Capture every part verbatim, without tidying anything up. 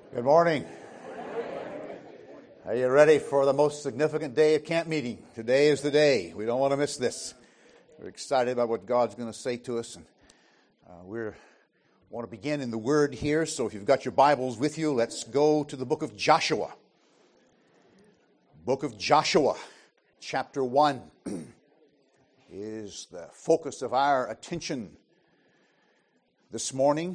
Good morning. Are you ready for the most significant day of camp meeting? Today is the day. We don't want to miss this. We're excited about what God's going to say to us. And uh, we want to begin in the Word here. So if you've got your Bibles with you, let's go to the book of Joshua. Book of Joshua, chapter one, is the focus of our attention this morning.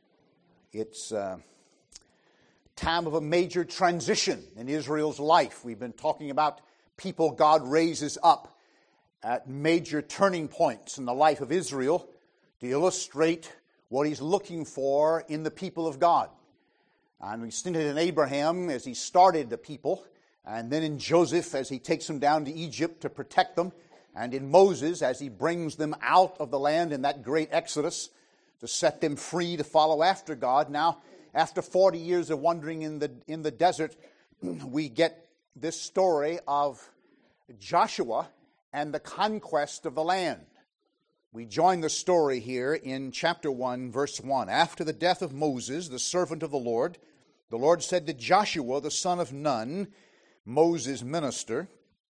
It's Uh, time of a major transition in Israel's life. We've been talking about people God raises up at major turning points in the life of Israel to illustrate what He's looking for in the people of God. And we've seen it in Abraham as he started the people, and then in Joseph as he takes them down to Egypt to protect them, and in Moses as he brings them out of the land in that great exodus to set them free to follow after God. Now, after forty years of wandering in the in the desert, we get this story of Joshua and the conquest of the land. We join the story here in chapter one, verse one. After the death of Moses, the servant of the Lord, the Lord said to Joshua, the son of Nun, Moses' minister,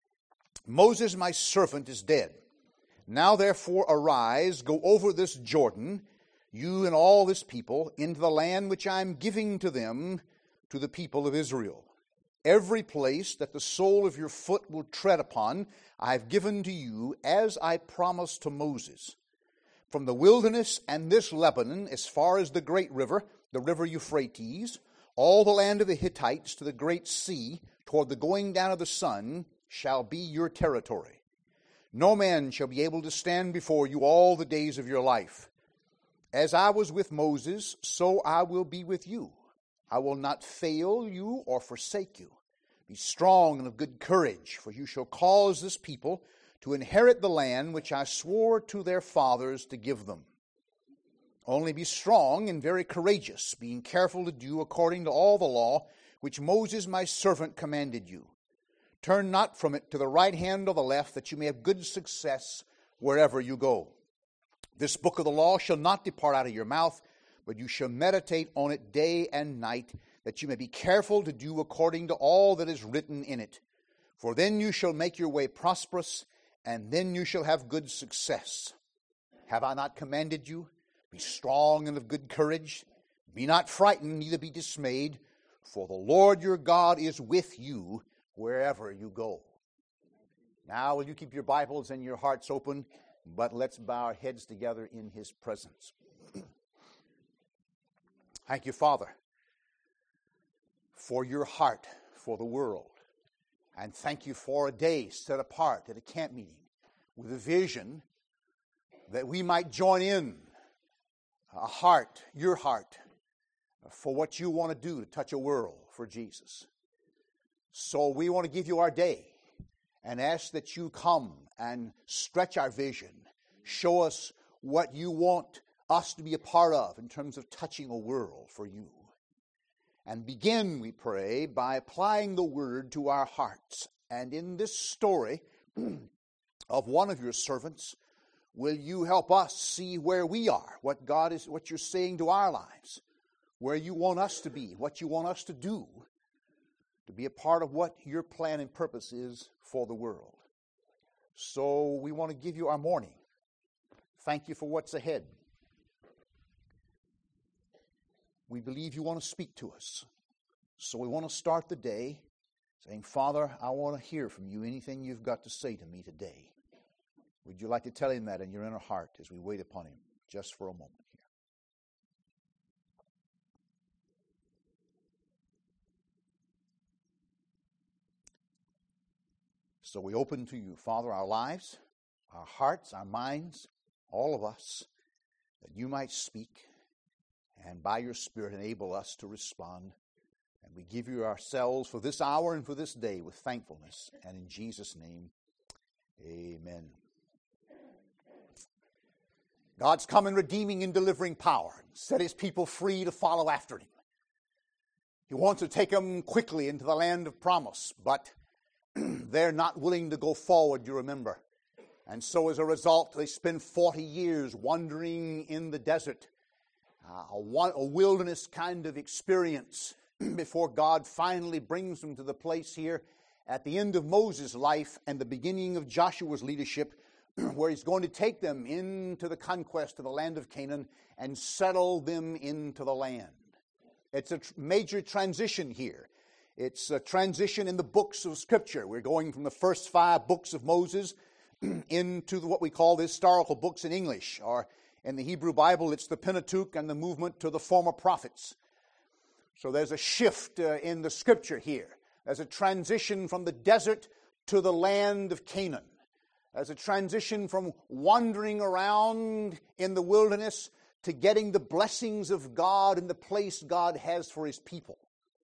Moses, my servant, is dead. Now therefore arise, go over this Jordan, you and all this people, into the land which I am giving to them, to the people of Israel. Every place that the sole of your foot will tread upon, I have given to you, as I promised to Moses. From the wilderness and this Lebanon, as far as the great river, the river Euphrates, all the land of the Hittites to the great sea, toward the going down of the sun, shall be your territory. No man shall be able to stand before you all the days of your life. As I was with Moses, so I will be with you. I will not fail you or forsake you. Be strong and of good courage, for you shall cause this people to inherit the land which I swore to their fathers to give them. Only be strong and very courageous, being careful to do according to all the law which Moses my servant commanded you. Turn not from it to the right hand or the left, that you may have good success wherever you go. This book of the law shall not depart out of your mouth, but you shall meditate on it day and night, that you may be careful to do according to all that is written in it. For then you shall make your way prosperous, and then you shall have good success. Have I not commanded you? Be strong and of good courage. Be not frightened, neither be dismayed, for the Lord your God is with you wherever you go. Now, will you keep your Bibles and your hearts open? But let's bow our heads together in His presence. Thank you, Father, for your heart for the world. And thank you for a day set apart at a camp meeting with a vision that we might join in a heart, your heart, for what you want to do to touch a world for Jesus. So we want to give you our day and ask that you come and stretch our vision. Show us what you want us to be a part of in terms of touching a world for you. And begin, we pray, by applying the word to our hearts. And in this story of one of your servants, will you help us see where we are, what God is, what you're saying to our lives, where you want us to be, what you want us to do, to be a part of what your plan and purpose is for the world. So we want to give you our morning. Thank you for what's ahead. We believe you want to speak to us. So we want to start the day saying, Father, I want to hear from you anything you've got to say to me today. Would you like to tell Him that in your inner heart as we wait upon Him just for a moment here? So we open to you, Father, our lives, our hearts, our minds, all of us, that you might speak and by your Spirit enable us to respond. And we give you ourselves for this hour and for this day with thankfulness. And in Jesus' name, amen. God's come in redeeming and delivering power, set His people free to follow after Him. He wants to take them quickly into the land of promise, but they're not willing to go forward, you remember. And so as a result, they spend forty years wandering in the desert, uh, a, a wilderness kind of experience. before God finally brings them to the place here at the end of Moses' life and the beginning of Joshua's leadership, where he's going to take them into the conquest of the land of Canaan and settle them into the land. It's a tr- major transition here. It's a transition in the books of Scripture. We're going from the first five books of Moses into what we call the historical books in English, or in the Hebrew Bible, it's the Pentateuch and the movement to the former prophets. So there's a shift uh, in the Scripture here. There's a transition from the desert to the land of Canaan. There's a transition from wandering around in the wilderness to getting the blessings of God in the place God has for His people.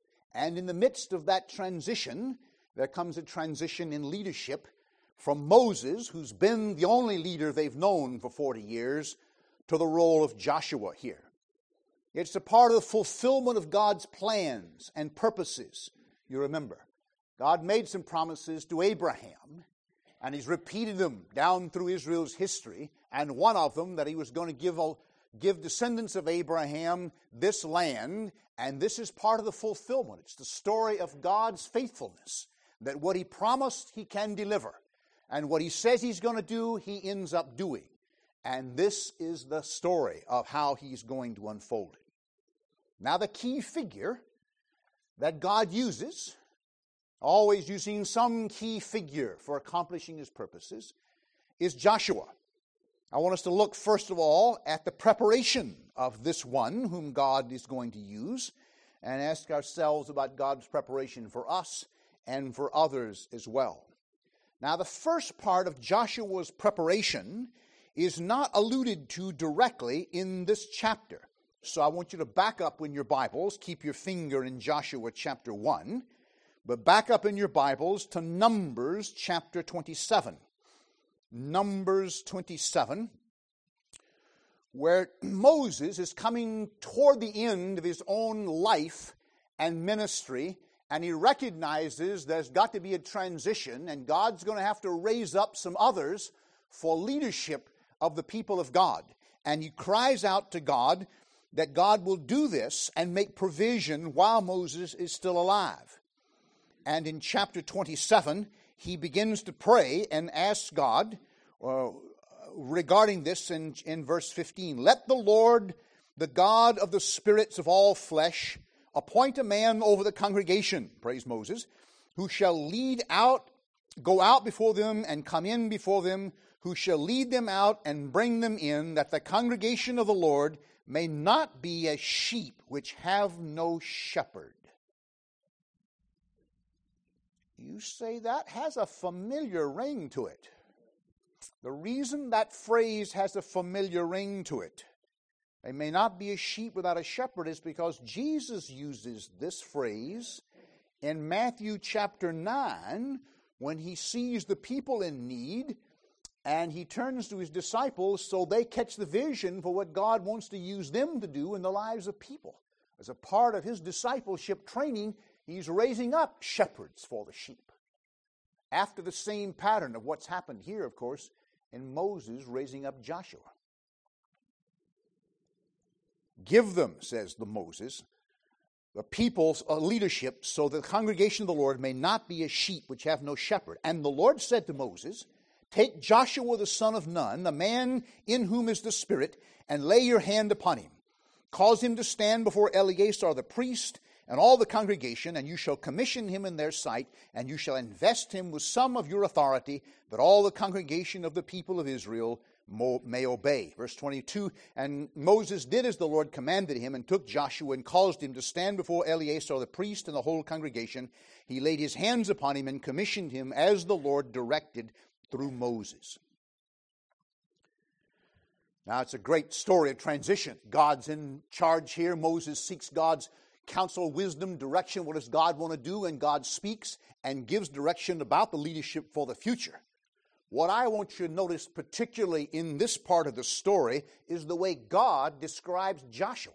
And in the midst of that transition, there comes a transition in leadership from Moses, who's been the only leader they've known for forty years, to the role of Joshua here. It's a part of the fulfillment of God's plans and purposes. You remember, God made some promises to Abraham, and He's repeated them down through Israel's history, and one of them that He was going to give, give descendants of Abraham this land, and this is part of the fulfillment. It's the story of God's faithfulness, that what He promised He can deliver, and what He says He's going to do, He ends up doing. And this is the story of how He's going to unfold it. Now, the key figure that God uses, always using some key figure for accomplishing His purposes, is Joshua. I want us to look, first of all, at the preparation of this one whom God is going to use, and ask ourselves about God's preparation for us and for others as well. Now, the first part of Joshua's preparation is not alluded to directly in this chapter. So I want you to back up in your Bibles, keep your finger in Joshua chapter one, but back up in your Bibles to Numbers chapter twenty-seven. Numbers twenty-seven, where Moses is coming toward the end of his own life and ministry, and he recognizes there's got to be a transition, and God's going to have to raise up some others for leadership of the people of God. And he cries out to God that God will do this and make provision while Moses is still alive. And in chapter twenty-seven, he begins to pray and asks God uh, regarding this in, in verse fifteen. Let the Lord, the God of the spirits of all flesh, appoint a man over the congregation, praise Moses, who shall lead out, go out before them and come in before them, who shall lead them out and bring them in, that the congregation of the Lord may not be as sheep which have no shepherd. You say that has a familiar ring to it. The reason that phrase has a familiar ring to it, they may not be a sheep without a shepherd, is because Jesus uses this phrase in Matthew chapter nine when He sees the people in need, and He turns to His disciples so they catch the vision for what God wants to use them to do in the lives of people. As a part of His discipleship training, He's raising up shepherds for the sheep. After the same pattern of what's happened here, of course, in Moses raising up Joshua. Give them, says the Moses, the people's uh, leadership, so that the congregation of the Lord may not be as sheep which have no shepherd. And the Lord said to Moses, take Joshua the son of Nun, the man in whom is the Spirit, and lay your hand upon him. Cause him to stand before Eleazar the priest and all the congregation, and you shall commission him in their sight, and you shall invest him with some of your authority, that all the congregation of the people of Israel may obey. Verse twenty-two, and Moses did as the Lord commanded him, and took Joshua and caused him to stand before Eleazar the priest and the whole congregation. He laid his hands upon him and commissioned him as the Lord directed through Moses. Now, it's a great story of transition. God's in charge here. Moses seeks God's counsel, wisdom, direction. What does God want to do? And God speaks and gives direction about the leadership for the future. What I want you to notice, particularly in this part of the story, is the way God describes Joshua.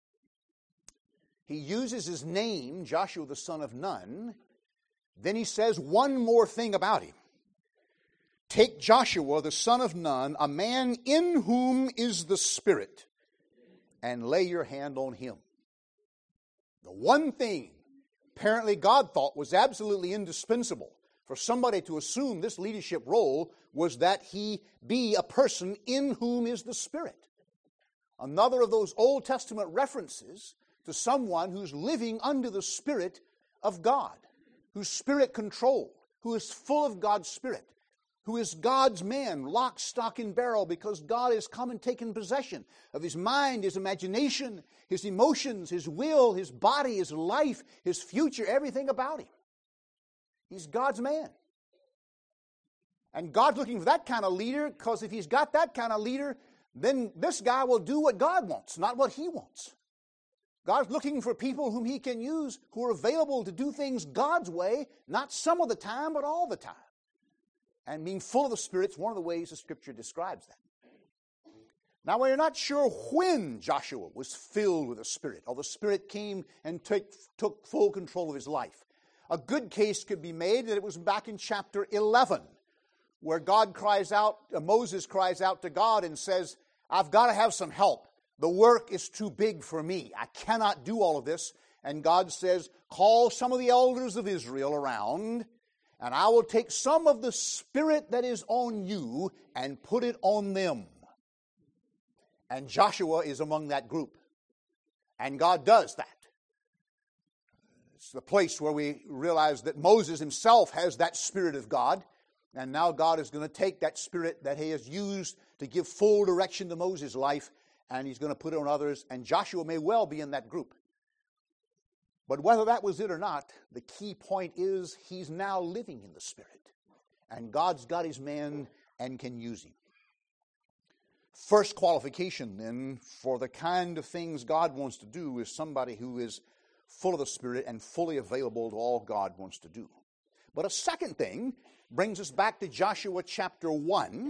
He uses his name, Joshua the son of Nun. Then he says one more thing about him. Take Joshua the son of Nun, a man in whom is the Spirit, and lay your hand on him. The one thing apparently God thought was absolutely indispensable for somebody to assume this leadership role was that he be a person in whom is the Spirit. Another of those Old Testament references to someone who's living under the Spirit of God, who's Spirit controlled, who is full of God's Spirit, who is God's man, lock, stock, and barrel, because God has come and taken possession of his mind, his imagination, his emotions, his will, his body, his life, his future, everything about him. He's God's man. And God's looking for that kind of leader, because if he's got that kind of leader, then this guy will do what God wants, not what he wants. God's looking for people whom he can use who are available to do things God's way, not some of the time, but all the time. And being full of the Spirit is one of the ways the Scripture describes that. Now, we're not sure when Joshua was filled with the Spirit, or the Spirit came and took, took full control of his life. A good case could be made that it was back in chapter eleven, where God cries out, uh, Moses cries out to God and says, I've got to have some help. The work is too big for me. I cannot do all of this. And God says, call some of the elders of Israel around, and I will take some of the Spirit that is on you and put it on them. And Joshua is among that group. And God does that. It's the place where we realize that Moses himself has that Spirit of God. And now God is going to take that Spirit that he has used to give full direction to Moses' life, and he's going to put it on others. And Joshua may well be in that group. But whether that was it or not, the key point is he's now living in the Spirit. And God's got his man and can use him. First qualification, then, for the kind of things God wants to do is somebody who is full of the Spirit and fully available to all God wants to do. But a second thing brings us back to Joshua chapter one.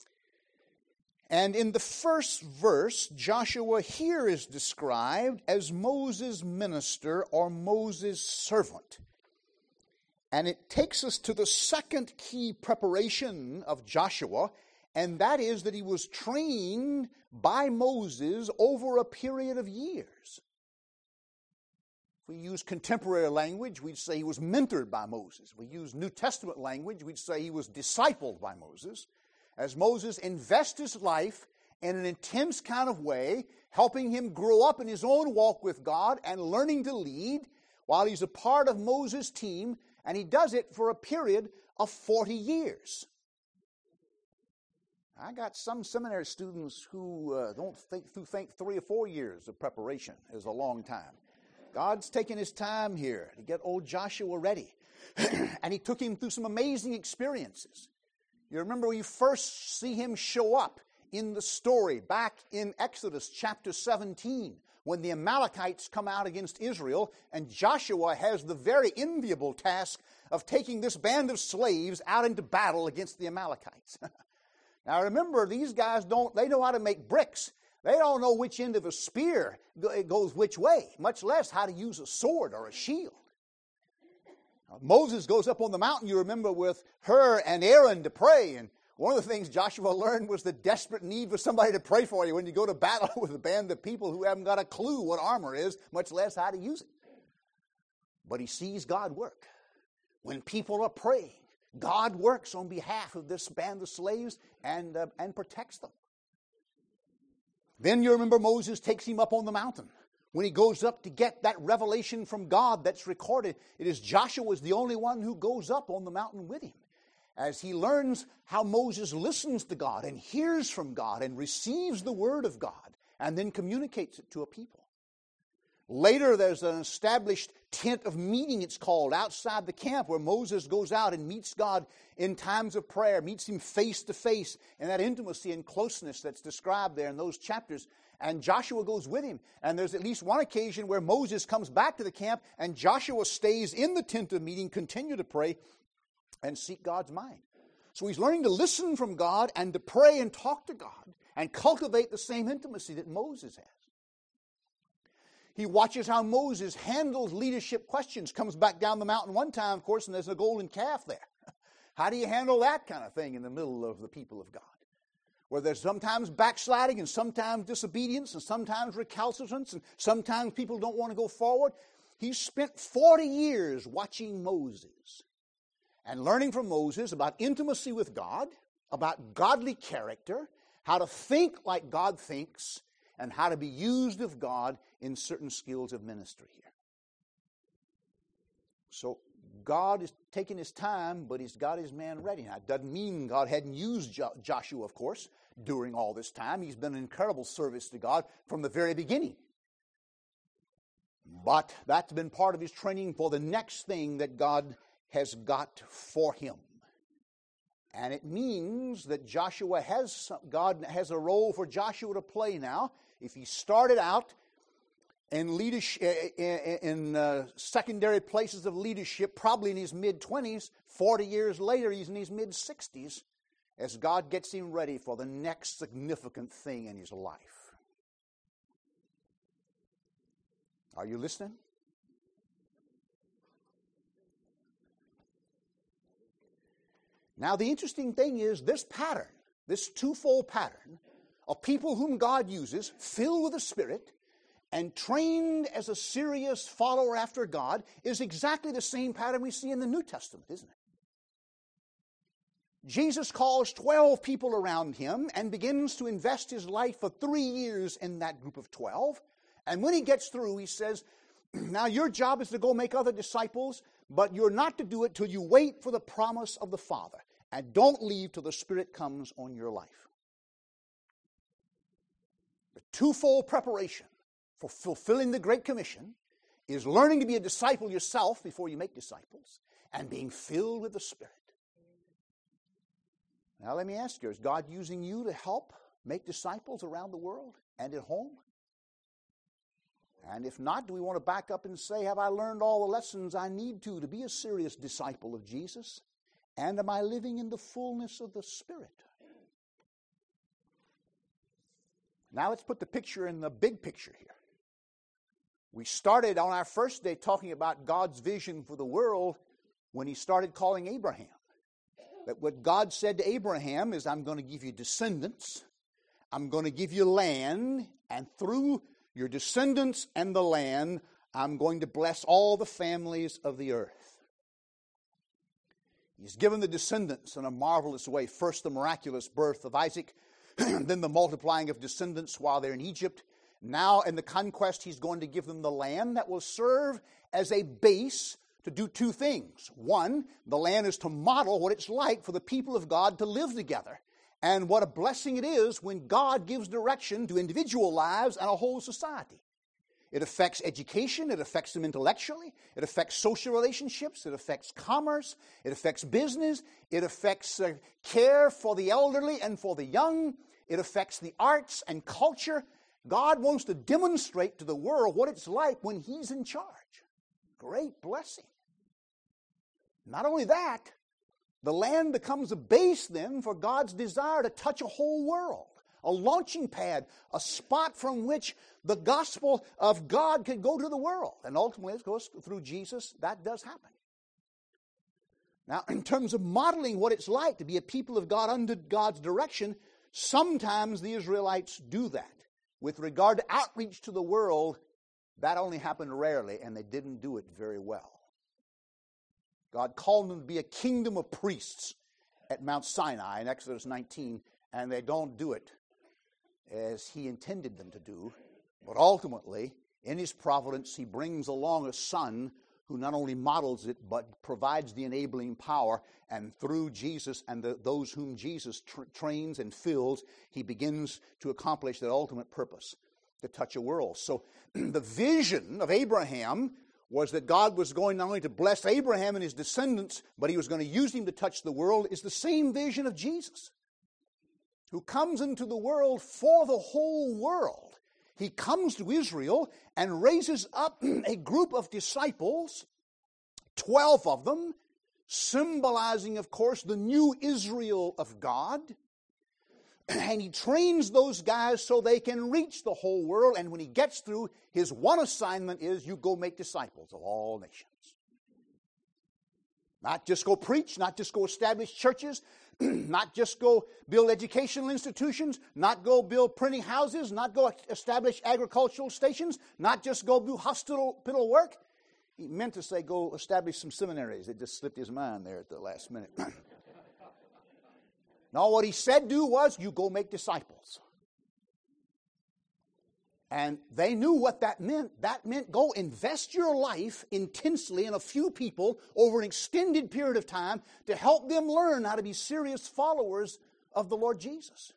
And in the first verse, Joshua here is described as Moses' minister or Moses' servant. And it takes us to the second key preparation of Joshua, and that is that he was trained by Moses over a period of years. If we use contemporary language, we'd say he was mentored by Moses. If we use New Testament language, we'd say he was discipled by Moses. As Moses invests his life in an intense kind of way, helping him grow up in his own walk with God and learning to lead while he's a part of Moses' team, and he does it for a period of forty years. I got some seminary students who uh, don't think, who think three or four years of preparation is a long time. God's taking his time here to get old Joshua ready. And he took him through some amazing experiences. You remember when you first see him show up in the story back in Exodus chapter seventeen, when the Amalekites come out against Israel, and Joshua has the very enviable task of taking this band of slaves out into battle against the Amalekites. Now remember, these guys don't, they know how to make bricks. They don't know which end of a spear goes which way, much less how to use a sword or a shield. Moses goes up on the mountain, you remember, with Hur and Aaron to pray. And one of the things Joshua learned was the desperate need for somebody to pray for you when you go to battle with a band of people who haven't got a clue what armor is, much less how to use it. But he sees God work. When people are praying, God works on behalf of this band of slaves and, uh, and protects them. Then you remember Moses takes him up on the mountain. When he goes up to get that revelation from God that's recorded, it is Joshua is the only one who goes up on the mountain with him, as he learns how Moses listens to God and hears from God and receives the word of God and then communicates it to a people. Later, there's an established tent of meeting, it's called, outside the camp, where Moses goes out and meets God in times of prayer, meets him face to face in that intimacy and closeness that's described there in those chapters. And Joshua goes with him. And there's at least one occasion where Moses comes back to the camp and Joshua stays in the tent of meeting, continue to pray and seek God's mind. So he's learning to listen from God and to pray and talk to God and cultivate the same intimacy that Moses has. He watches how Moses handles leadership questions, comes back down the mountain one time, of course, and there's a golden calf there. How do you handle that kind of thing in the middle of the people of God? Where there's sometimes backsliding and sometimes disobedience and sometimes recalcitrance and sometimes people don't want to go forward. he spent forty years watching Moses and learning from Moses about intimacy with God, about godly character, how to think like God thinks, and how to be used of God in certain skills of ministry here. So God is taking his time, but he's got his man ready. Now, it doesn't mean God hadn't used jo- Joshua, of course, during all this time. He's been an incredible service to God from the very beginning. But that's been part of his training for the next thing that God has got for him. And it means that Joshua has, God has a role for Joshua to play now. If he started out in leadership, in uh, secondary places of leadership, probably in his mid-twenties, forty years later he's in his mid-sixties, as God gets him ready for the next significant thing in his life. Are you listening? Now, the interesting thing is this pattern, this twofold pattern of people whom God uses, filled with the Spirit, and trained as a serious follower after God, is exactly the same pattern we see in the New Testament, isn't it? Jesus calls twelve people around him and begins to invest his life for three years in that group of twelve. And when he gets through, he says, now your job is to go make other disciples, but you're not to do it till you wait for the promise of the Father. And don't leave till the Spirit comes on your life. The twofold preparation for fulfilling the Great Commission is learning to be a disciple yourself before you make disciples and being filled with the Spirit. Now let me ask you, is God using you to help make disciples around the world and at home? And if not, do we want to back up and say, have I learned all the lessons I need to to be a serious disciple of Jesus? And am I living in the fullness of the Spirit? Now let's put the picture in the big picture here. We started on our first day talking about God's vision for the world when he started calling Abraham. That what God said to Abraham is, I'm going to give you descendants, I'm going to give you land, and through your descendants and the land, I'm going to bless all the families of the earth. He's given the descendants in a marvelous way. First, the miraculous birth of Isaac, then the multiplying of descendants while they're in Egypt. Now, in the conquest, he's going to give them the land that will serve as a base to do two things. One, the land is to model what it's like for the people of God to live together. And what a blessing it is when God gives direction to individual lives and a whole society. It affects education, it affects them intellectually, it affects social relationships, it affects commerce, it affects business, it affects uh, care for the elderly and for the young, it affects the arts and culture. God wants to demonstrate to the world what it's like when he's in charge. Great blessing. Not only that, the land becomes a base then for God's desire to touch a whole world. A launching pad, a spot from which the gospel of God could go to the world. And ultimately, of course, through Jesus, that does happen. Now, in terms of modeling what it's like to be a people of God under God's direction, sometimes the Israelites do that. With regard to outreach to the world, that only happened rarely, and they didn't do it very well. God called them to be a kingdom of priests at Mount Sinai in Exodus nineteen, and they don't do it as he intended them to do. But ultimately, in his providence, he brings along a son who not only models it, but provides the enabling power. And through Jesus and the, those whom Jesus tra- trains and fills, he begins to accomplish that ultimate purpose, to touch a world. So the vision of Abraham was that God was going not only to bless Abraham and his descendants, but he was going to use him to touch the world, is the same vision of Jesus, who comes into the world for the whole world. He comes to Israel and raises up a group of disciples, twelve of them, symbolizing, of course, the new Israel of God. And he trains those guys so they can reach the whole world. And when he gets through, his one assignment is, you go make disciples of all nations. Not just go preach, not just go establish churches, not just go build educational institutions, not go build printing houses, not go establish agricultural stations, not just go do hospital work. He meant to say, go establish some seminaries. It just slipped his mind there at the last minute. No, what he said do was, you go make disciples. And they knew what that meant. That meant go invest your life intensely in a few people over an extended period of time to help them learn how to be serious followers of the Lord Jesus.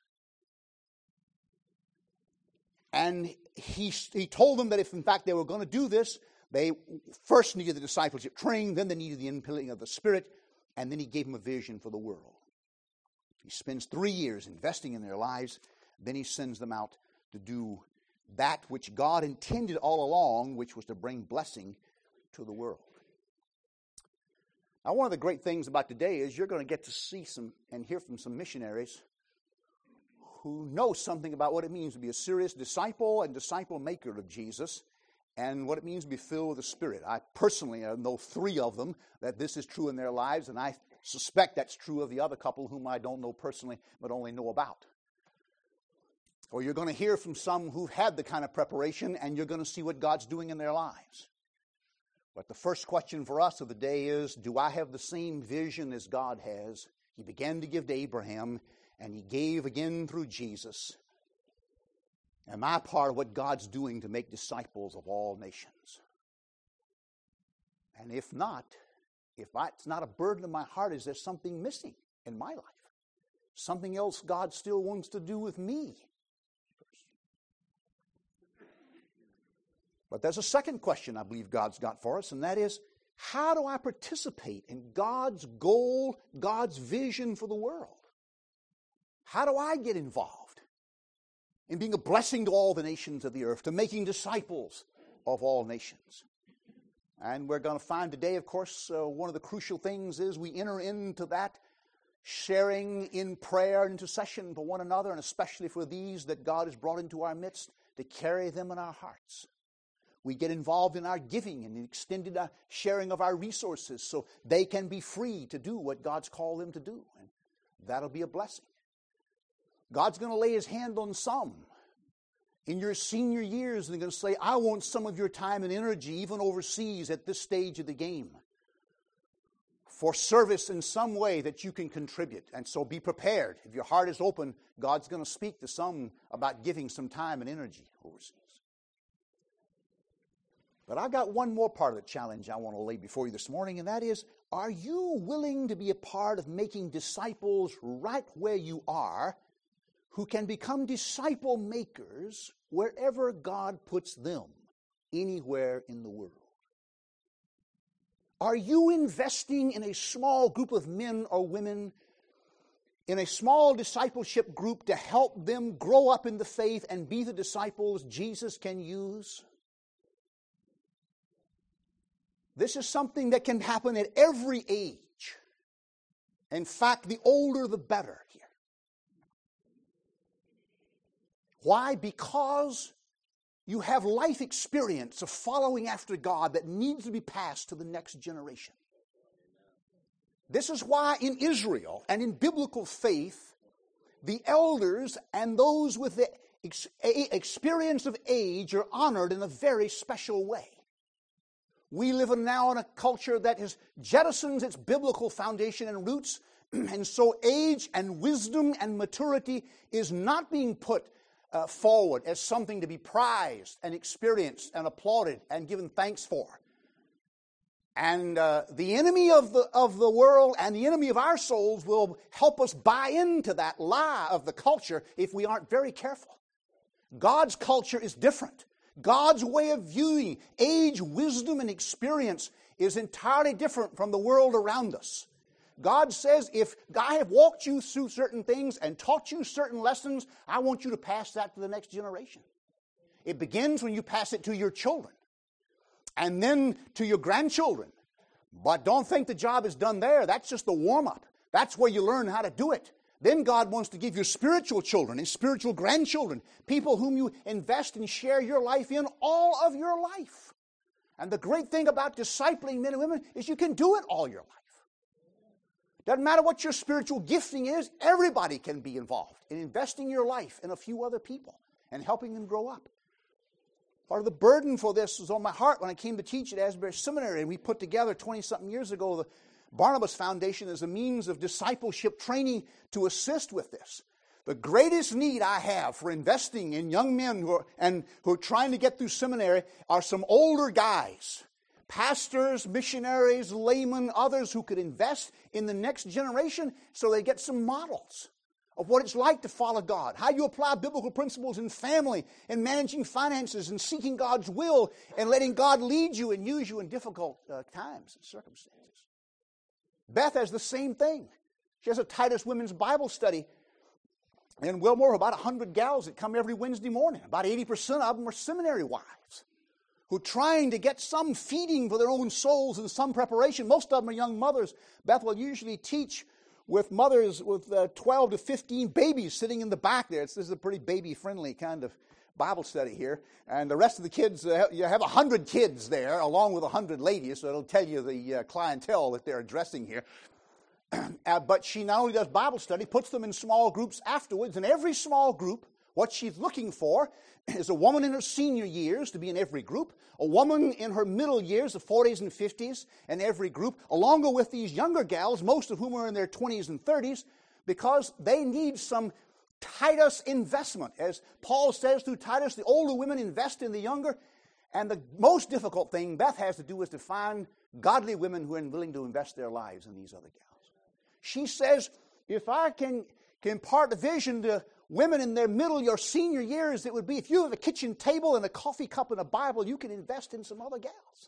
And he, he told them that if in fact they were going to do this, they first needed the discipleship training, then they needed the infilling of the Spirit, and then he gave them a vision for the world. He spends three years investing in their lives, then he sends them out to do that which God intended all along, which was to bring blessing to the world. Now, one of the great things about today is you're going to get to see some and hear from some missionaries who know something about what it means to be a serious disciple and disciple maker of Jesus, and what it means to be filled with the Spirit. I personally know three of them that this is true in their lives, and I suspect that's true of the other couple whom I don't know personally, but only know about. Or you're going to hear from some who've had the kind of preparation, and you're going to see what God's doing in their lives. But the first question for us of the day is, do I have the same vision as God has? He began to give to Abraham, and he gave again through Jesus. Am I part of what God's doing to make disciples of all nations? And if not, if I, it's not a burden in my heart, is there something missing in my life? Something else God still wants to do with me? But there's a second question I believe God's got for us, and that is, how do I participate in God's goal, God's vision for the world? How do I get involved in being a blessing to all the nations of the earth, to making disciples of all nations? And we're going to find today, of course, uh, one of the crucial things is we enter into that sharing in prayer and intercession for one another, and especially for these that God has brought into our midst, to carry them in our hearts. We get involved in our giving and the extended uh, sharing of our resources so they can be free to do what God's called them to do. And that'll be a blessing. God's going to lay his hand on some in your senior years, and they're going to say, I want some of your time and energy, even overseas at this stage of the game, for service in some way that you can contribute. And so be prepared. If your heart is open, God's going to speak to some about giving some time and energy overseas. But I've got one more part of the challenge I want to lay before you this morning, and that is, are you willing to be a part of making disciples right where you are, who can become disciple makers wherever God puts them, anywhere in the world? Are you investing in a small group of men or women, in a small discipleship group to help them grow up in the faith and be the disciples Jesus can use? This is something that can happen at every age. In fact, the older the better here. Why? Because you have life experience of following after God that needs to be passed to the next generation. This is why in Israel and in biblical faith, the elders and those with the ex- experience of age are honored in a very special way. We live now in a culture that has jettisoned its biblical foundation and roots, and so age and wisdom and maturity is not being put uh, forward as something to be prized and experienced and applauded and given thanks for. And uh, the enemy of the, of the world and the enemy of our souls will help us buy into that lie of the culture if we aren't very careful. God's culture is different. God's way of viewing age, wisdom, and experience is entirely different from the world around us. God says, if I have walked you through certain things and taught you certain lessons, I want you to pass that to the next generation. It begins when you pass it to your children and then to your grandchildren. But don't think the job is done there. That's just the warm-up. That's where you learn how to do it. Then God wants to give you spiritual children and spiritual grandchildren, people whom you invest and share your life in all of your life. And the great thing about discipling men and women is you can do it all your life. Doesn't matter what your spiritual gifting is, everybody can be involved in investing your life in a few other people and helping them grow up. Part of the burden for this was on my heart when I came to teach at Asbury Seminary, and we put together twenty-something years ago the Barnabas Foundation as a means of discipleship training to assist with this. The greatest need I have for investing in young men who are, and who are trying to get through seminary are some older guys, pastors, missionaries, laymen, others who could invest in the next generation so they get some models of what it's like to follow God, how you apply biblical principles in family, in managing finances, and seeking God's will, and letting God lead you and use you in difficult uh, times and circumstances. Beth has the same thing. She has a Titus Women's Bible Study in Wilmore, about one hundred gals that come every Wednesday morning. About eighty percent of them are seminary wives who are trying to get some feeding for their own souls and some preparation. Most of them are young mothers. Beth will usually teach with mothers with uh, twelve to fifteen babies sitting in the back there. It's, this is a pretty baby-friendly kind of Bible study here. And the rest of the kids, uh, you have one hundred kids there along with one hundred ladies, so it'll tell you the uh, clientele that they're addressing here. uh, but she not only does Bible study, puts them in small groups afterwards. In every small group, what she's looking for is a woman in her senior years to be in every group, a woman in her middle years, the forties and fifties, in every group, along with these younger gals, most of whom are in their twenties and thirties, because they need some Titus investment. As Paul says through Titus, the older women invest in the younger, and the most difficult thing Beth has to do is to find godly women who are willing to invest their lives in these other gals. She says, if I can, can impart a vision to women in their middle or senior years, it would be if you have a kitchen table and a coffee cup and a Bible, you can invest in some other gals.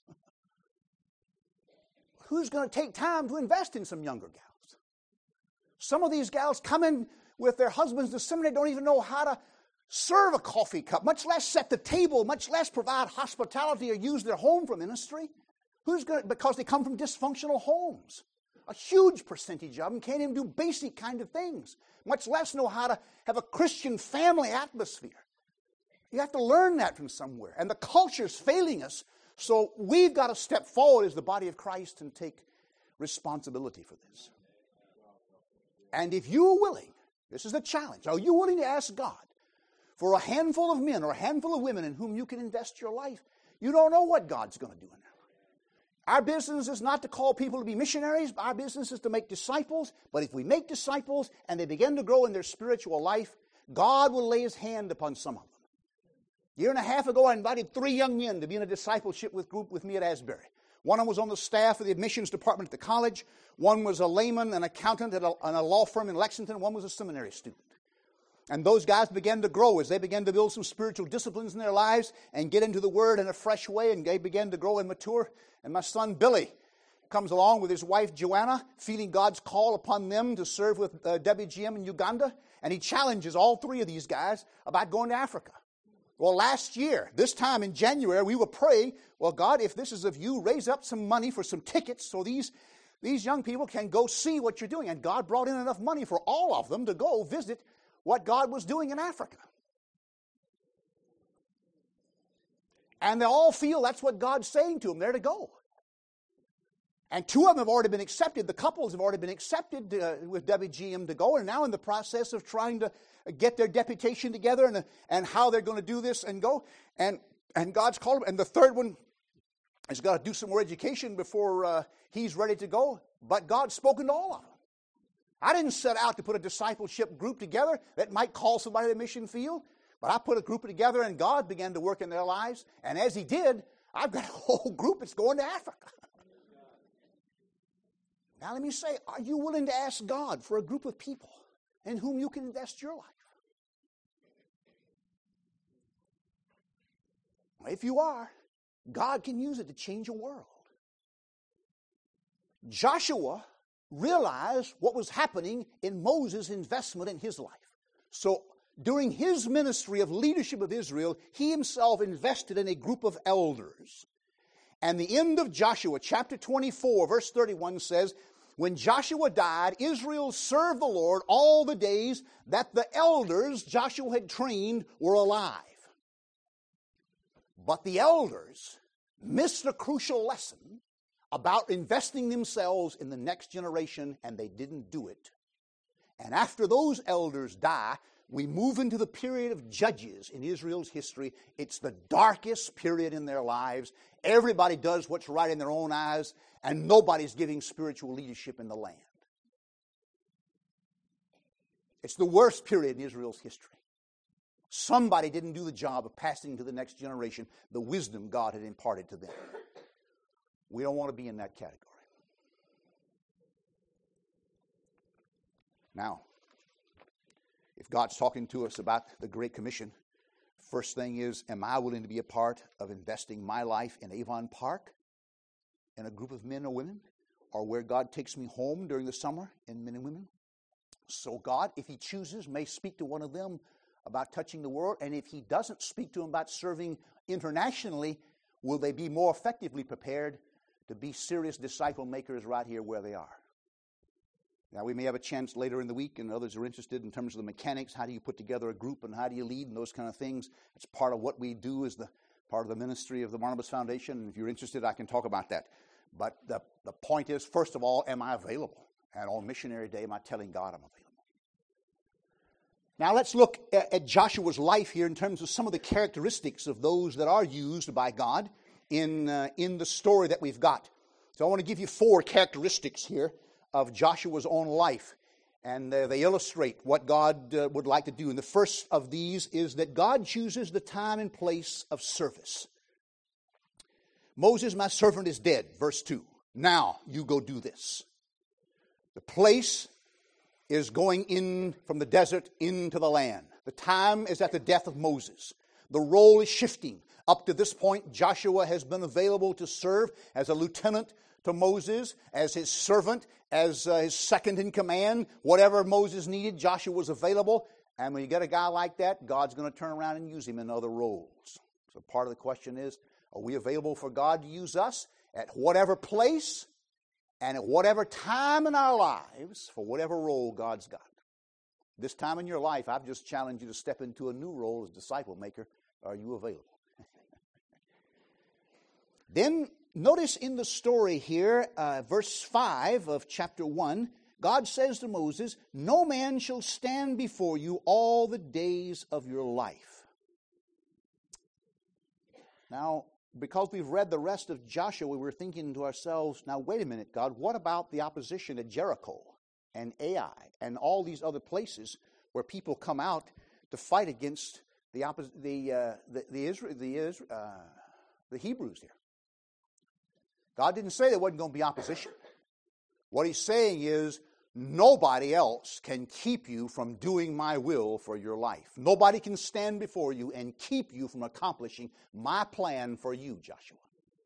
Who's going to take time to invest in some younger gals? Some of these gals come in with their husbands to seminary, don't even know how to serve a coffee cup, much less set the table, much less provide hospitality or use their home for ministry. Who's going to, because they come from dysfunctional homes. A huge percentage of them can't even do basic kind of things, much less know how to have a Christian family atmosphere. You have to learn that from somewhere. And the culture's failing us, so we've got to step forward as the body of Christ and take responsibility for this. And if you're willing, this is the challenge, are you willing to ask God for a handful of men or a handful of women in whom you can invest your life? You don't know what God's going to do in their life. Our business is not to call people to be missionaries. Our business is to make disciples. But if we make disciples and they begin to grow in their spiritual life, God will lay His hand upon some of them. A year and a half ago, I invited three young men to be in a discipleship with group with me at Asbury. One of them was on the staff of the admissions department at the college. One was a layman, an accountant at a, at a law firm in Lexington. One was a seminary student. And those guys began to grow as they began to build some spiritual disciplines in their lives and get into the Word in a fresh way, and they began to grow and mature. And my son Billy comes along with his wife Joanna, feeling God's call upon them to serve with uh, W G M in Uganda. And he challenges all three of these guys about going to Africa. Well, last year, this time in January, we were praying, well, God, if this is of you, raise up some money for some tickets so these, these young people can go see what you're doing. And God brought in enough money for all of them to go visit what God was doing in Africa. And they all feel that's what God's saying to them. They're to go. And two of them have already been accepted. The couples have already been accepted uh, with W G M to go, and now in the process of trying to get their deputation together and, uh, and how they're going to do this and go. And, and God's called them. And the third one has got to do some more education before uh, he's ready to go. But God's spoken to all of them. I didn't set out to put a discipleship group together that might call somebody to the mission field. But I put a group together and God began to work in their lives. And as He did, I've got a whole group that's going to Africa. Now let me say, are you willing to ask God for a group of people in whom you can invest your life? If you are, God can use it to change a world. Joshua realized what was happening in Moses' investment in his life. So during his ministry of leadership of Israel, he himself invested in a group of elders. And the end of Joshua, chapter twenty-four, verse thirty-one says, when Joshua died, Israel served the Lord all the days that the elders Joshua had trained were alive. But the elders missed a crucial lesson about investing themselves in the next generation, and they didn't do it. And after those elders die, we move into the period of Judges in Israel's history. It's the darkest period in their lives. Everybody does what's right in their own eyes, and nobody's giving spiritual leadership in the land. It's the worst period in Israel's history. Somebody didn't do the job of passing to the next generation the wisdom God had imparted to them. We don't want to be in that category. Now, if God's talking to us about the Great Commission, first thing is, am I willing to be a part of investing my life in Avon Park, in a group of men or women, or where God takes me home during the summer in men and women? So God, if He chooses, may speak to one of them about touching the world, and if He doesn't speak to them about serving internationally, will they be more effectively prepared to be serious disciple makers right here where they are? Now, we may have a chance later in the week, and others are interested in terms of the mechanics. How do you put together a group, and how do you lead, and those kind of things. It's part of what we do as the part of the ministry of the Barnabas Foundation, and if you're interested, I can talk about that. But the, the point is, first of all, am I available? And on missionary day, am I telling God I'm available? Now let's look at, at Joshua's life here in terms of some of the characteristics of those that are used by God in, uh, in the story that we've got. So I want to give you four characteristics here of Joshua's own life, and uh, they illustrate what God uh, would like to do. And the first of these is that God chooses the time and place of service. Moses, my servant, is dead, verse two. Now you go do this. The place is going in from the desert into the land. The time is at the death of Moses. The role is shifting. Up to this point, Joshua has been available to serve as a lieutenant to Moses, as his servant, as uh, his second in command. Whatever Moses needed, Joshua was available. And when you get a guy like that, God's going to turn around and use him in other roles. So part of the question is, are we available for God to use us at whatever place and at whatever time in our lives for whatever role God's got? This time in your life, I've just challenged you to step into a new role as disciple maker. Are you available? Then notice in the story here, uh, verse five of chapter one, God says to Moses, no man shall stand before you all the days of your life. Now, because we've read the rest of Joshua, we were thinking to ourselves, now wait a minute, God, what about the opposition at Jericho and Ai and all these other places where people come out to fight against the oppos- the, uh, the the Israel the Israel, uh, the Hebrews here? God didn't say there wasn't going to be opposition. What He's saying is, nobody else can keep you from doing my will for your life. Nobody can stand before you and keep you from accomplishing my plan for you, Joshua.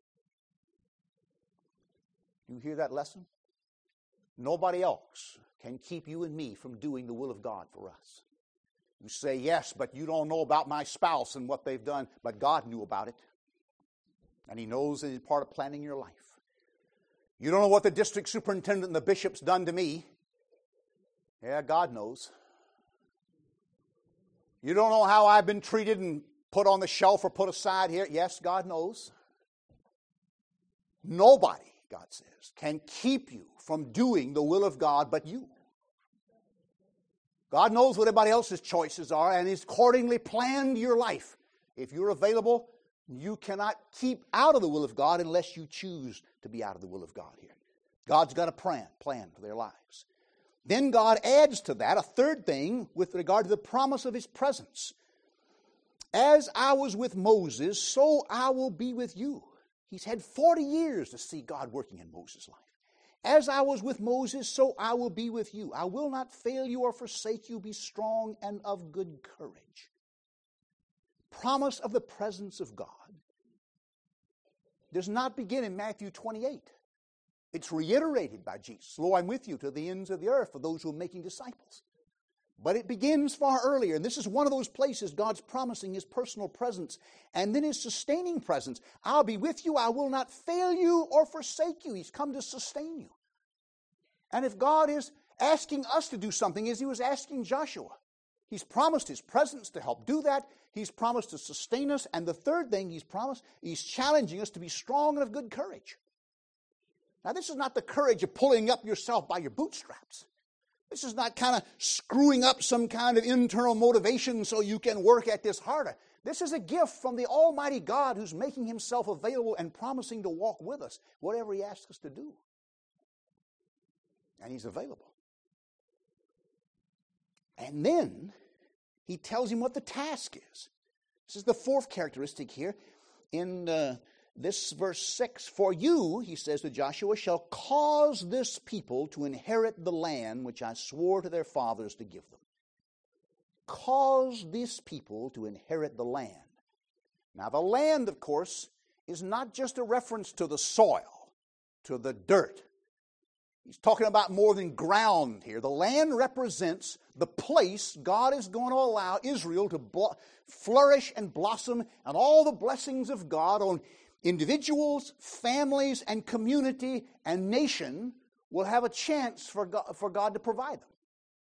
You hear that lesson? Nobody else can keep you and me from doing the will of God for us. You say, yes, but you don't know about my spouse and what they've done. But God knew about it. And He knows that it's part of planning your life. You don't know what the district superintendent and the bishop's done to me. Yeah, God knows. You don't know how I've been treated and put on the shelf or put aside here. Yes, God knows. Nobody, God says, can keep you from doing the will of God but you. God knows what everybody else's choices are and He's accordingly planned your life. If you're available, you cannot keep out of the will of God unless you choose to be out of the will of God here. God's got a plan, plan for their lives. Then God adds to that a third thing with regard to the promise of His presence. As I was with Moses, so I will be with you. He's had forty years to see God working in Moses' life. As I was with Moses, so I will be with you. I will not fail you or forsake you. Be strong and of good courage. Promise of the presence of God does not begin in Matthew twenty-eight. It's reiterated by Jesus. Lo, I'm with you to the ends of the earth for those who are making disciples. But it begins far earlier, and this is one of those places God's promising His personal presence and then His sustaining presence. I'll be with you, I will not fail you or forsake you. He's come to sustain you. And if God is asking us to do something as He was asking Joshua, He's promised His presence to help do that. He's promised to sustain us. And the third thing He's promised, He's challenging us to be strong and of good courage. Now, this is not the courage of pulling up yourself by your bootstraps. This is not kind of screwing up some kind of internal motivation so you can work at this harder. This is a gift from the Almighty God who's making himself available and promising to walk with us, whatever he asks us to do. And he's available. And then he tells him what the task is. This is the fourth characteristic here in uh, this verse six. For you, he says to Joshua, shall cause this people to inherit the land which I swore to their fathers to give them. Cause this people to inherit the land. Now the land, of course, is not just a reference to the soil, to the dirt. He's talking about more than ground here. The land represents the place God is going to allow Israel to blo- flourish and blossom, and all the blessings of God on individuals, families, and community and nation will have a chance for God, for God to provide them.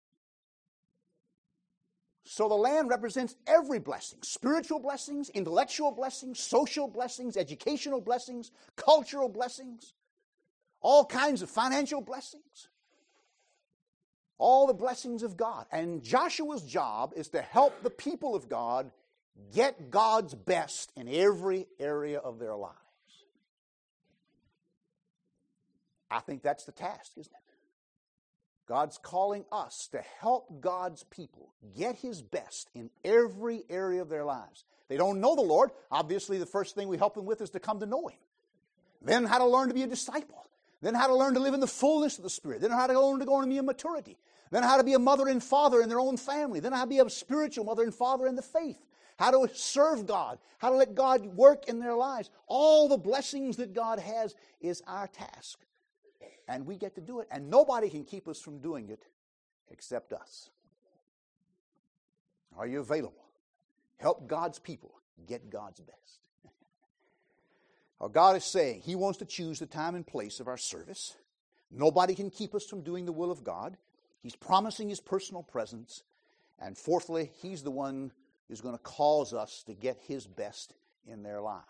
So the land represents every blessing, spiritual blessings, intellectual blessings, social blessings, educational blessings, cultural blessings, all kinds of financial blessings, all the blessings of God. And Joshua's job is to help the people of God get God's best in every area of their lives. I think that's the task, isn't it? God's calling us to help God's people get his best in every area of their lives. They don't know the Lord. Obviously, the first thing we help them with is to come to know him. Then how to learn to be a disciple. Then how to learn to live in the fullness of the Spirit. Then how to learn to go into maturity. Then how to be a mother and father in their own family. Then how to be a spiritual mother and father in the faith. How to serve God. How to let God work in their lives. All the blessings that God has is our task. And we get to do it. And nobody can keep us from doing it except us. Are you available? Help God's people get God's best. Well, God is saying he wants to choose the time and place of our service. Nobody can keep us from doing the will of God. He's promising his personal presence. And fourthly, he's the one who's going to cause us to get his best in their lives.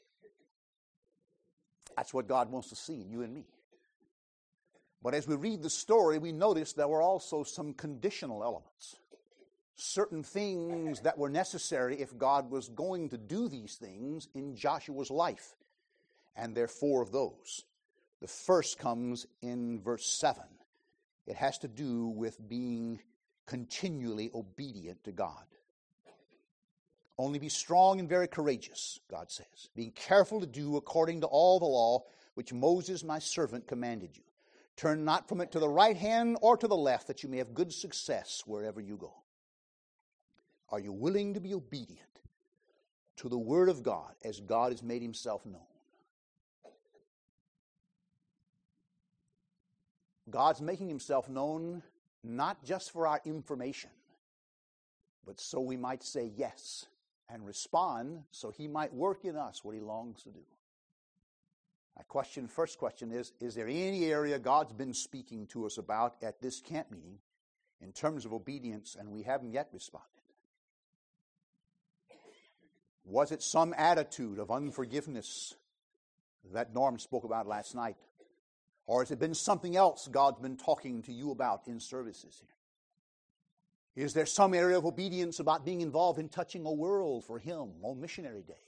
That's what God wants to see in you and me. But as we read the story, we notice there were also some conditional elements. Certain things that were necessary if God was going to do these things in Joshua's life. And there are four of those. The first comes in verse seven. It has to do with being continually obedient to God. Only be strong and very courageous, God says, being careful to do according to all the law which Moses my servant commanded you. Turn not from it to the right hand or to the left, that you may have good success wherever you go. Are you willing to be obedient to the word of God as God has made himself known? God's making himself known not just for our information, but so we might say yes and respond, so he might work in us what he longs to do. My question, first question is, is there any area God's been speaking to us about at this camp meeting in terms of obedience and we haven't yet responded? Was it some attitude of unforgiveness that Norm spoke about last night? Or has it been something else God's been talking to you about in services here? Is there some area of obedience about being involved in touching a world for him on missionary day?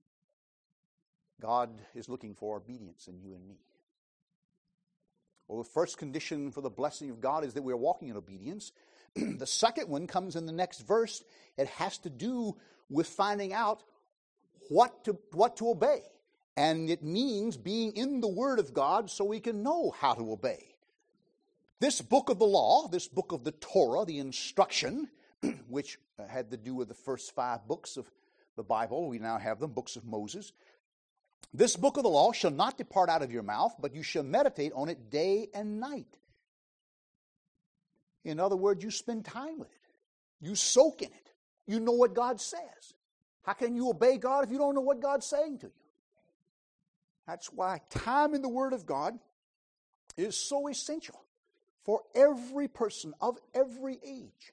God is looking for obedience in you and me. Well, the first condition for the blessing of God is that we're walking in obedience. The second one comes in the next verse. It has to do with finding out what to, what to obey. And it means being in the Word of God so we can know how to obey. This book of the law, this book of the Torah, the instruction, which had to do with the first five books of the Bible, we now have them, books of Moses. This book of the law shall not depart out of your mouth, but you shall meditate on it day and night. In other words, you spend time with it. You soak in it. You know what God says. How can you obey God if you don't know what God's saying to you? That's why time in the Word of God is so essential for every person of every age.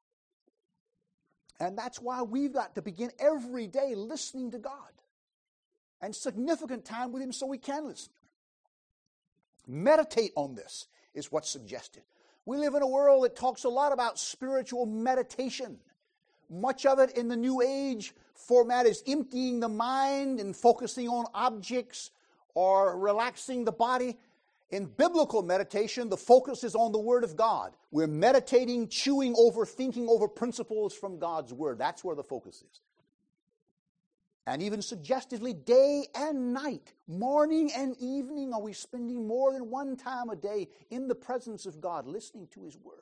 And that's why we've got to begin every day listening to God. And significant time with him so we can listen. Meditate on this is what's suggested. We live in a world that talks a lot about spiritual meditation. Much of it in the New Age format is emptying the mind and focusing on objects or relaxing the body. In biblical meditation, the focus is on the Word of God. We're meditating, chewing over, thinking over principles from God's Word. That's where the focus is. And even suggestively, day and night, morning and evening, are we spending more than one time a day in the presence of God, listening to His Word.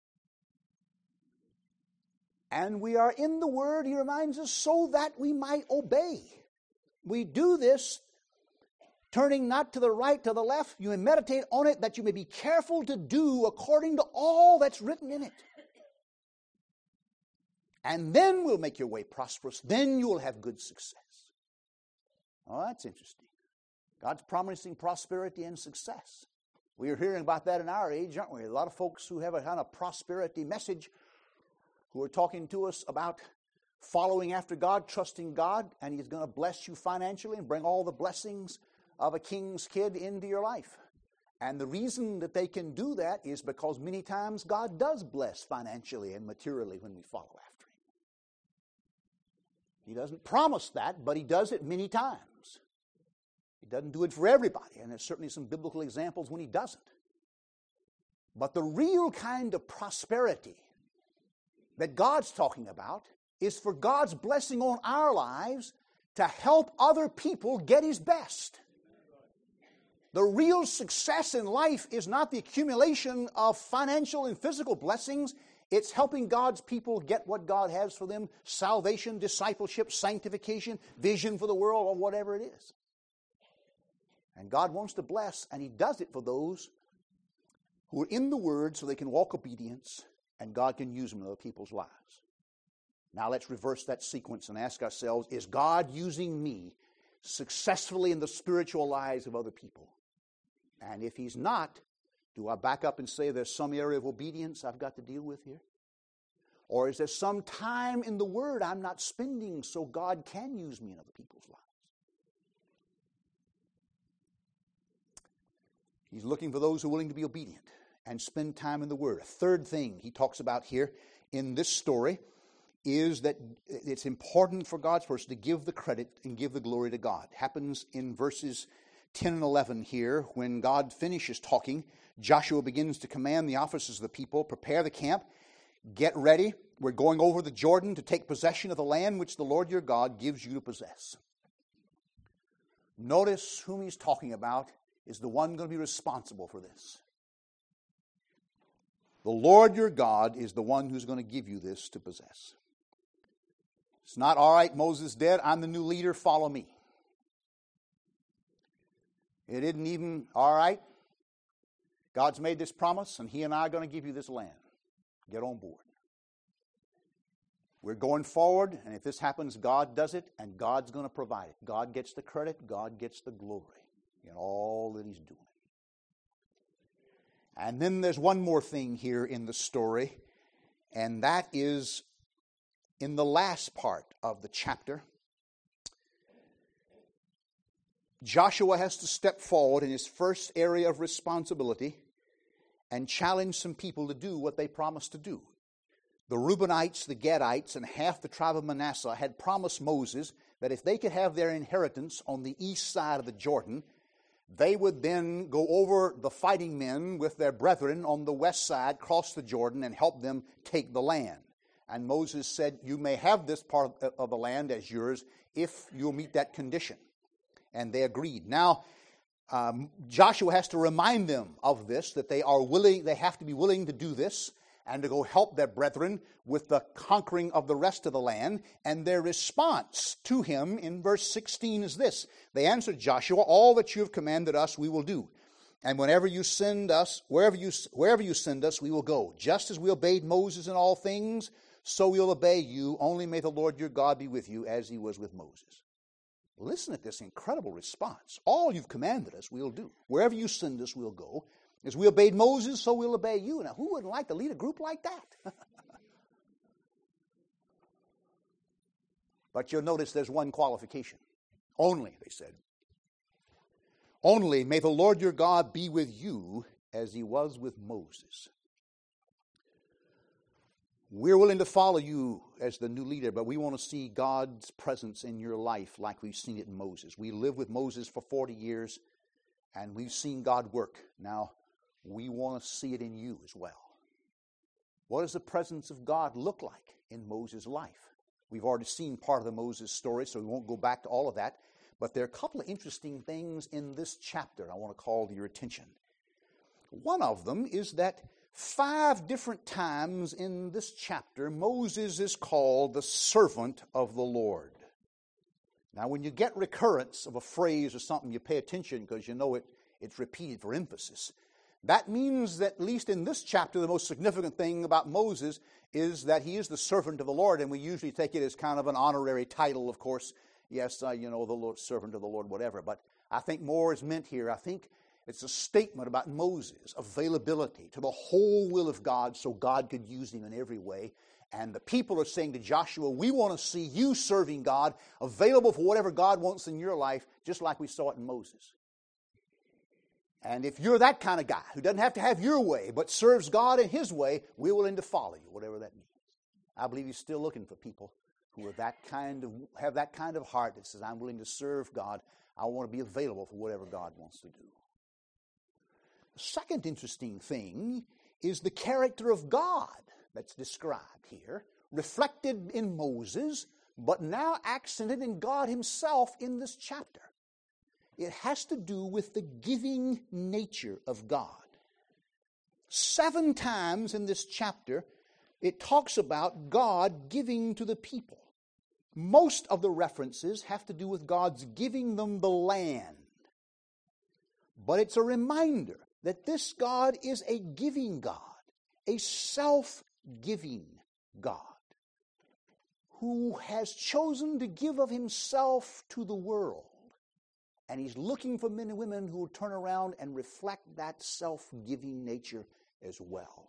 And we are in the Word, He reminds us, so that we might obey. We do this turning not to the right, to the left. You may meditate on it that you may be careful to do according to all that's written in it. And then we'll make your way prosperous. Then you will have good success. Oh, that's interesting. God's promising prosperity and success. We are hearing about that in our age, aren't we? A lot of folks who have a kind of prosperity message who are talking to us about following after God, trusting God, and He's going to bless you financially and bring all the blessings of a king's kid into your life. And the reason that they can do that is because many times God does bless financially and materially when we follow after Him. He doesn't promise that, but He does it many times. He doesn't do it for everybody, and there's certainly some biblical examples when He doesn't. But the real kind of prosperity that God's talking about is for God's blessing on our lives to help other people get His best. The real success in life is not the accumulation of financial and physical blessings. It's helping God's people get what God has for them: salvation, discipleship, sanctification, vision for the world, or whatever it is. And God wants to bless, and He does it for those who are in the Word so they can walk obedience, and God can use them in other people's lives. Now let's reverse that sequence and ask ourselves, is God using me successfully in the spiritual lives of other people? And if He's not, do I back up and say there's some area of obedience I've got to deal with here? Or is there some time in the Word I'm not spending so God can use me in other people's lives? He's looking for those who are willing to be obedient and spend time in the Word. A third thing He talks about here in this story is that it's important for God's person to give the credit and give the glory to God. It happens in verses ten and eleven here. When God finishes talking, Joshua begins to command the officers of the people, prepare the camp, get ready. We're going over the Jordan to take possession of the land which the Lord your God gives you to possess. Notice whom He's talking about is the one going to be responsible for this. The Lord your God is the one who's going to give you this to possess. It's not, all right, Moses dead, I'm the new leader, follow me. It isn't even, all right, God's made this promise, and He and I are going to give you this land. Get on board. We're going forward, and if this happens, God does it, and God's going to provide it. God gets the credit, God gets the glory in all that He's doing. And then there's one more thing here in the story, and that is in the last part of the chapter. Joshua has to step forward in his first area of responsibility and challenge some people to do what they promised to do. The Reubenites, the Gadites, and half the tribe of Manasseh had promised Moses that if they could have their inheritance on the east side of the Jordan, they would then go over the fighting men with their brethren on the west side, cross the Jordan, and help them take the land. And Moses said, you may have this part of the land as yours if you'll meet that condition. And they agreed. Now, um, Joshua has to remind them of this, that they are willing, they have to be willing to do this and to go help their brethren with the conquering of the rest of the land. And their response to him in verse sixteen is this. They answered Joshua, all that you have commanded us we will do. And whenever you send us, wherever you, wherever you send us, we will go. Just as we obeyed Moses in all things, so we'll obey you. Only may the Lord your God be with you as He was with Moses. Listen at this incredible response. All you've commanded us, we'll do. Wherever you send us, we'll go. As we obeyed Moses, so we'll obey you. Now, who wouldn't like to lead a group like that? But you'll notice there's one qualification. Only, they said. Only may the Lord your God be with you as He was with Moses. We're willing to follow you as the new leader, but we want to see God's presence in your life like we've seen it in Moses. We lived with Moses for forty years, and we've seen God work. Now, we want to see it in you as well. What does the presence of God look like in Moses' life? We've already seen part of the Moses story, so we won't go back to all of that. But there are a couple of interesting things in this chapter I want to call to your attention. One of them is that five different times in this chapter, Moses is called the servant of the Lord. Now, when you get recurrence of a phrase or something, you pay attention because you know it, it's repeated for emphasis. That means that, at least in this chapter, the most significant thing about Moses is that he is the servant of the Lord, and we usually take it as kind of an honorary title, of course. Yes, uh, you know, the Lord, servant of the Lord, whatever. But I think more is meant here. I think it's a statement about Moses' availability to the whole will of God so God could use him in every way. And the people are saying to Joshua, we want to see you serving God, available for whatever God wants in your life, just like we saw it in Moses. And if you're that kind of guy who doesn't have to have your way, but serves God in his way, we're willing to follow you, whatever that means. I believe he's still looking for people who are that kind of, have that kind of heart that says, I'm willing to serve God. I want to be available for whatever God wants to do. The second interesting thing is the character of God that's described here, reflected in Moses, but now accented in God himself in this chapter. It has to do with the giving nature of God. Seven times in this chapter, it talks about God giving to the people. Most of the references have to do with God's giving them the land. But it's a reminder that this God is a giving God, a self-giving God, who has chosen to give of himself to the world. And he's looking for men and women who will turn around and reflect that self-giving nature as well.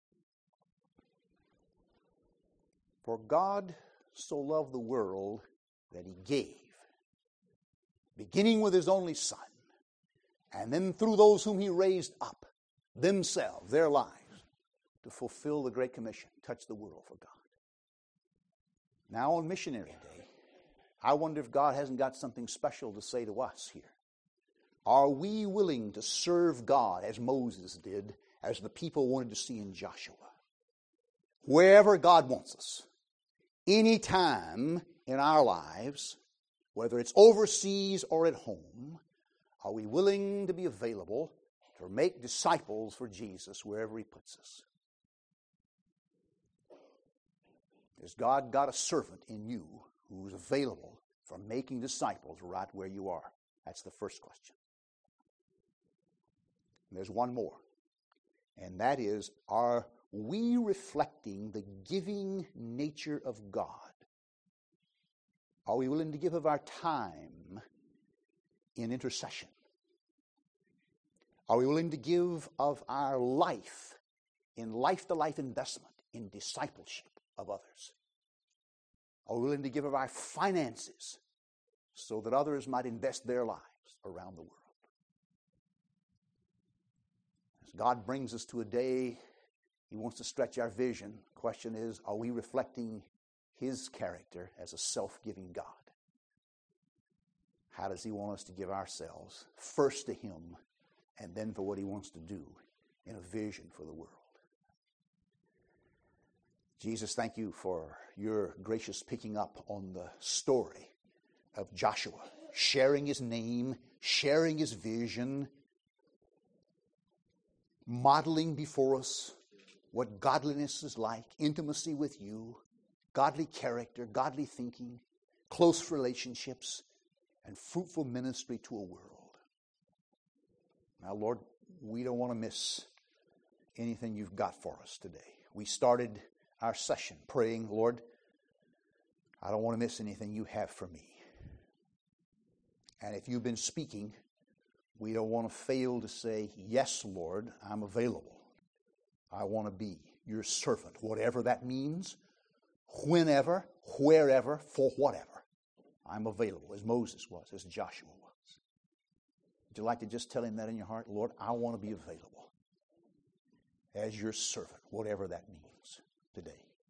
For God so loved the world that he gave, beginning with his only Son, and then through those whom he raised up, themselves, their lives, to fulfill the Great Commission, touch the world for God. Now on Missionary Day, I wonder if God hasn't got something special to say to us here. Are we willing to serve God as Moses did, as the people wanted to see in Joshua? Wherever God wants us, any time in our lives, whether it's overseas or at home, are we willing to be available to make disciples for Jesus wherever he puts us? Has God got a servant in you who's available for making disciples right where you are? That's the first question. And there's one more, and that is, are we reflecting the giving nature of God? Are we willing to give of our time in intercession? Are we willing to give of our life in life-to-life investment, in discipleship of others? Are we willing to give of our finances so that others might invest their lives around the world? As God brings us to a day he wants to stretch our vision, the question is, are we reflecting his character as a self-giving God? How does he want us to give ourselves first to him and then for what he wants to do in a vision for the world? Jesus, thank you for your gracious picking up on the story of Joshua, sharing his name, sharing his vision, modeling before us what godliness is like, intimacy with you, godly character, godly thinking, close relationships, and fruitful ministry to a world. Now, Lord, we don't want to miss anything you've got for us today. We started our session praying, Lord, I don't want to miss anything you have for me. And if you've been speaking, we don't want to fail to say, yes, Lord, I'm available. I want to be your servant, whatever that means, whenever, wherever, for whatever. I'm available, as Moses was, as Joshua was. Would you like to just tell him that in your heart? Lord, I want to be available as your servant, whatever that means today.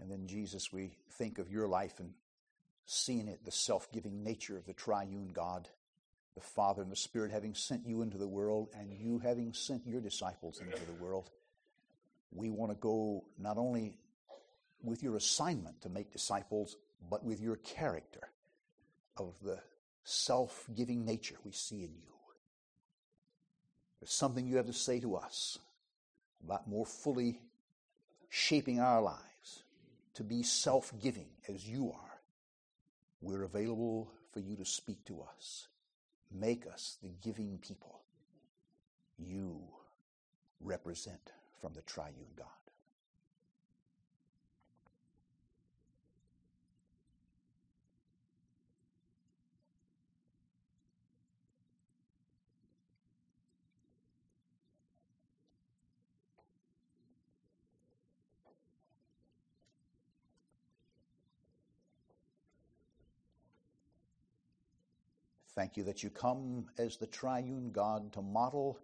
And then, Jesus, we think of your life and seeing it, the self-giving nature of the triune God, the Father and the Spirit having sent you into the world and you having sent your disciples into the world. We want to go not only with your assignment to make disciples, but with your character of the self-giving nature we see in you. There's something you have to say to us about more fully shaping our lives to be self-giving as you are. We're available for you to speak to us. Make us the giving people you represent from the triune God. Thank you that you come as the triune God to model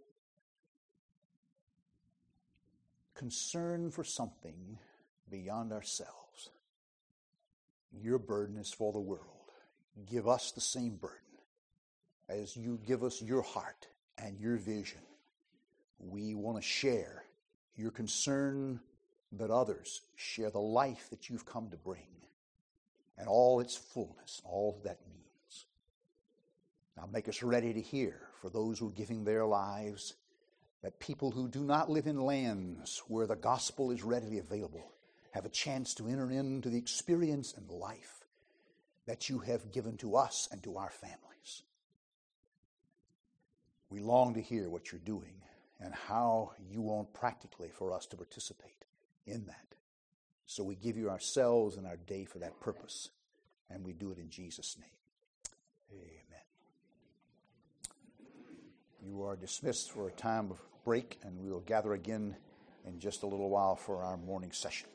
concern for something beyond ourselves. Your burden is for the world. Give us the same burden as you give us your heart and your vision. We want to share your concern that others share the life that you've come to bring and all its fullness, all that means. Now make us ready to hear for those who are giving their lives, that people who do not live in lands where the gospel is readily available have a chance to enter into the experience and life that you have given to us and to our families. We long to hear what you're doing and how you want practically for us to participate in that. So we give you ourselves and our day for that purpose, and we do it in Jesus' name. Amen. You are dismissed for a time of break, and we will gather again in just a little while for our morning session.